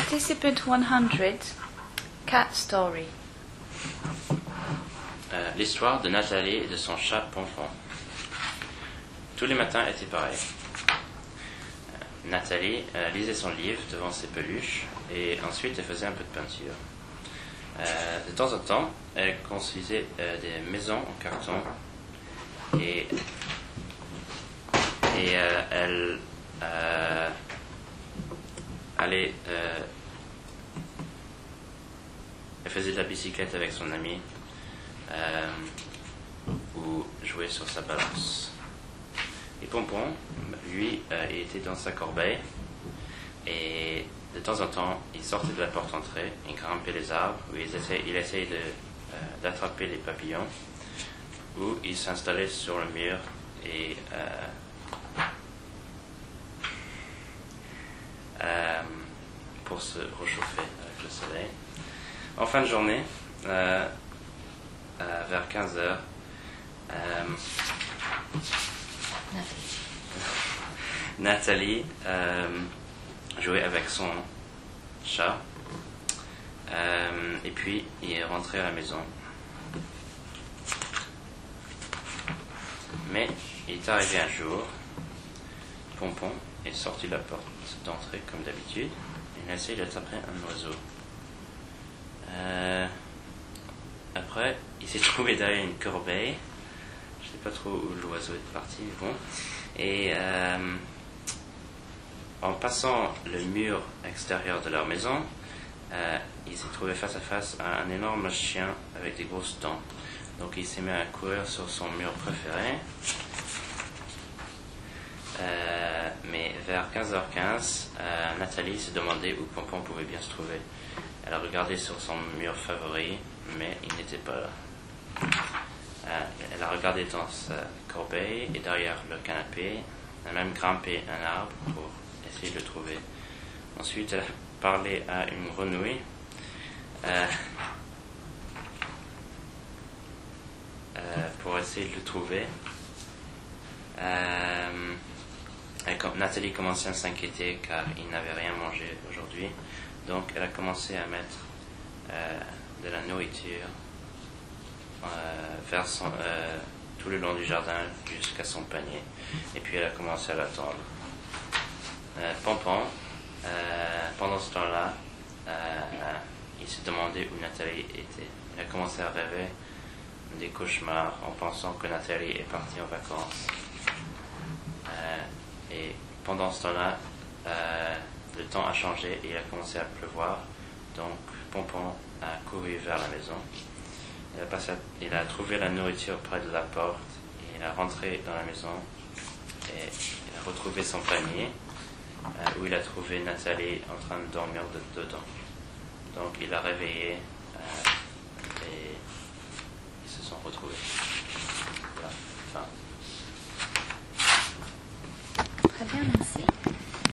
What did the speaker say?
Participant 100, Cat Story. L'histoire de Nathalie et de son chat Pompon. Tous les matins étaient pareils. Nathalie lisait son livre devant ses peluches et ensuite elle faisait un peu de peinture. De temps en temps, elle construisait des maisons en carton et elle faisait de la bicyclette avec son ami ou jouait sur sa balance. Et Pompon, lui, il était dans sa corbeille et de temps en temps, il sortait de la porte d'entrée, il grimpait les arbres, où il essayait d'attraper les papillons, ou il s'installait sur le mur et pour se réchauffer avec le soleil. En fin de journée, vers 15h, Nathalie jouait avec son chat et puis il est rentré à la maison. Mais il est arrivé un jour, Pompon est sorti de la porte d'entrée comme d'habitude et il a essayé d'attraper un oiseau. Après, il s'est trouvé derrière une corbeille. Je ne sais pas trop où l'oiseau est parti, mais bon. Et en passant le mur extérieur de leur maison, il s'est trouvé face à face à un énorme chien avec des grosses dents. Donc il s'est mis à courir sur son mur préféré. Mais vers 15h15, Nathalie s'est demandé où Pompon pouvait bien se trouver. Elle a regardé sur son mur favori, mais il n'était pas là. Elle a regardé dans sa corbeille et derrière le canapé. Elle a même grimpé un arbre pour essayer de le trouver. Ensuite, elle a parlé à une grenouille. Pour essayer de le trouver. Nathalie commençait à s'inquiéter car il n'avait rien mangé aujourd'hui. Donc elle a commencé à mettre de la nourriture tout le long du jardin jusqu'à son panier. Et puis elle a commencé à l'attendre. Pompon, pendant ce temps-là, il s'est demandé où Nathalie était. Il a commencé à rêver des cauchemars en pensant que Nathalie est partie en vacances. Et pendant ce temps-là, le temps a changé et il a commencé à pleuvoir. Donc Pompon a couru vers la maison. Il a trouvé la nourriture près de la porte. Il est rentré dans la maison et il a retrouvé son panier où il a trouvé Nathalie en train de dormir dedans. Donc il l'a réveillée